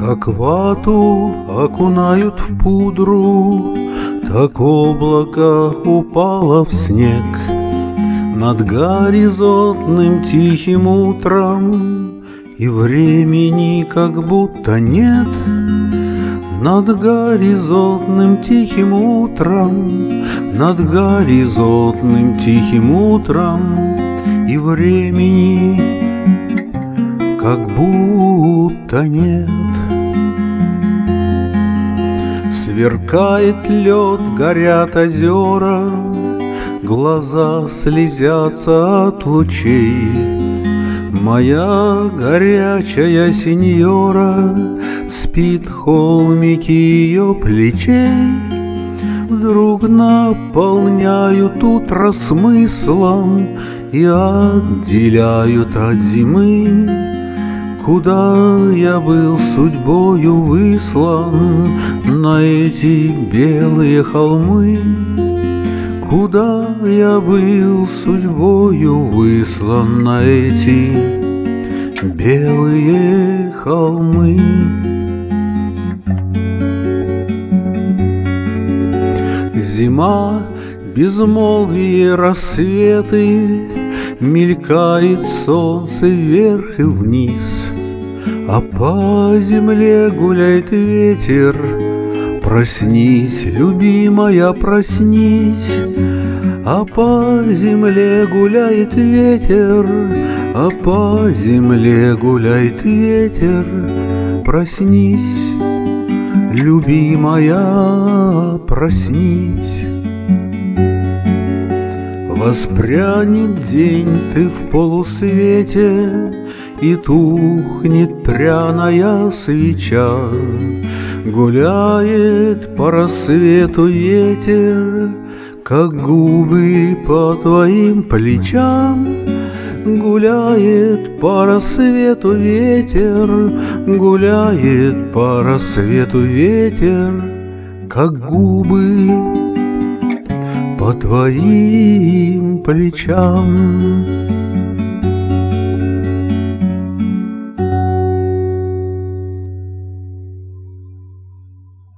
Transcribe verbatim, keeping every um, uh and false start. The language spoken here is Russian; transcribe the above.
Как вату окунают в пудру, так облако упало в снег. Над горизонтным тихим утром и времени как будто нет. Над горизонтным тихим утром, над горизонтным тихим утром и времени как будто нет. Сверкает лед, горят озера, глаза слезятся от лучей. Моя горячая сеньора спит в холмике ее плечей. Вдруг наполняют утро смыслом и отделяют от зимы. Куда я был судьбою выслан на эти белые холмы? Куда я был судьбою выслан на эти белые холмы? Зима, безмолвие, рассветы, мелькает солнце вверх и вниз, а по земле гуляет ветер. Проснись, любимая, проснись, а по земле гуляет ветер, а по земле гуляет ветер. Проснись, любимая, проснись. Воспрянет день, ты в полусвете, и тухнет пряная свеча. Гуляет по рассвету ветер, как губы по твоим плечам. Гуляет по рассвету ветер, гуляет по рассвету ветер, как губы по твоим плечам.